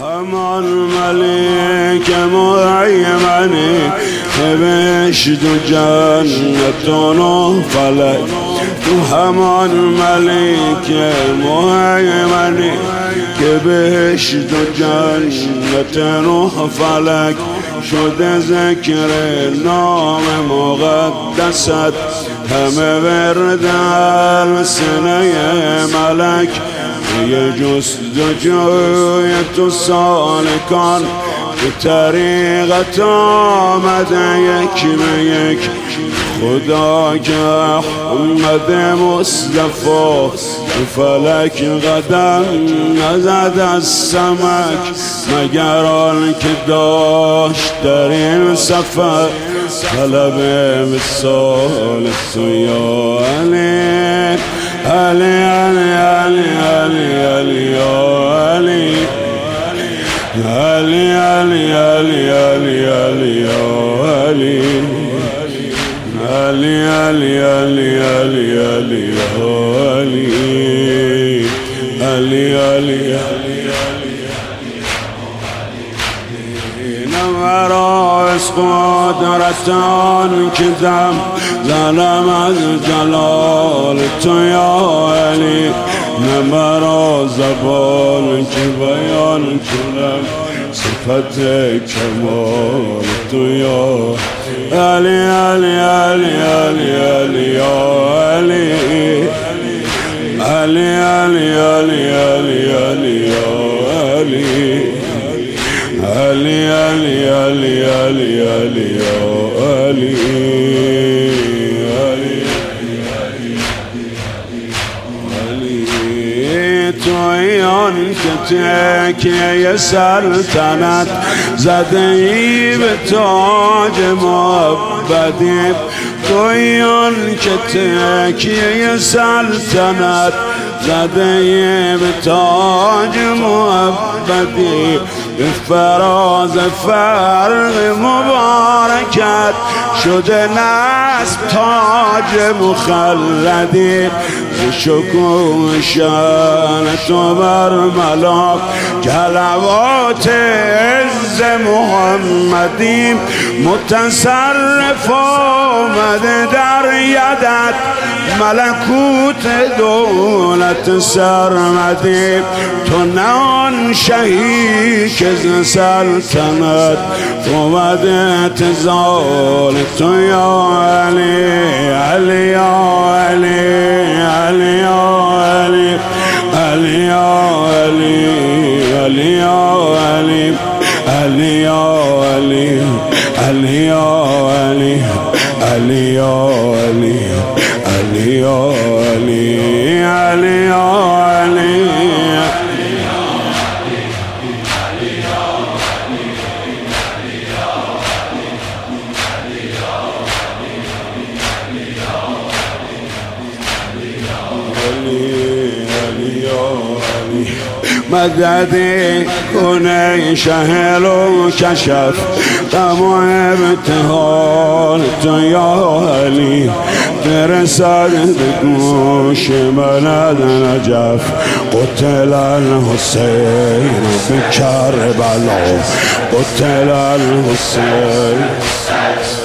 همان ملک مهیمنی که بهشت و جنت و فلک. تو همان ملک مهیمنی که بهشت و جنت و فلک. شده ذکر نام مقدست همه ورد السنه ملک. یه جستجوی تو سالکان به طریقت آمده یک به یک. خدا که احمد مصطفی فلک قدم نزد از سمک. مگر آن که داشت در این سفر طلب مثال تو یا علی علی علی علی علی یا علی علی علی علی علی علی یا علی علی علی علی علی علی یا علی علی علی نمراز قدرتان که دم زنم از جلال تو یا علی. نمراز زبان که بیان کنم صفت کمال تو یا علی علی علی علی علی یا علی علی علی علی علی علی یا علی علی علی علی علی علی یا علی تویان که تکیه سلطنت زده ای به تاج معبدی. تویان که تکیه سلطنت زده ای به تاج معبدی. به فراز فرق مبارکت شده نصب تاج مخلدی. شکوه شان تو بر ملاک کلوات عز محمدی. متصرف آمده در یدت ملکوت دولت سرمدی. تو نه آن شهی که ز سلطنت بود اعتزال تو یا علی علی یا علی علی یا علی علی یا علی علی یا علی علی یا علی علی یا علی علی یا علی علی یا علی علی یا علی مدد کنه شهر و کشف غم و ابتحال تو یا علی. برسد به گوش بلد نجف قتل الحسین به کربلا قتل الحسین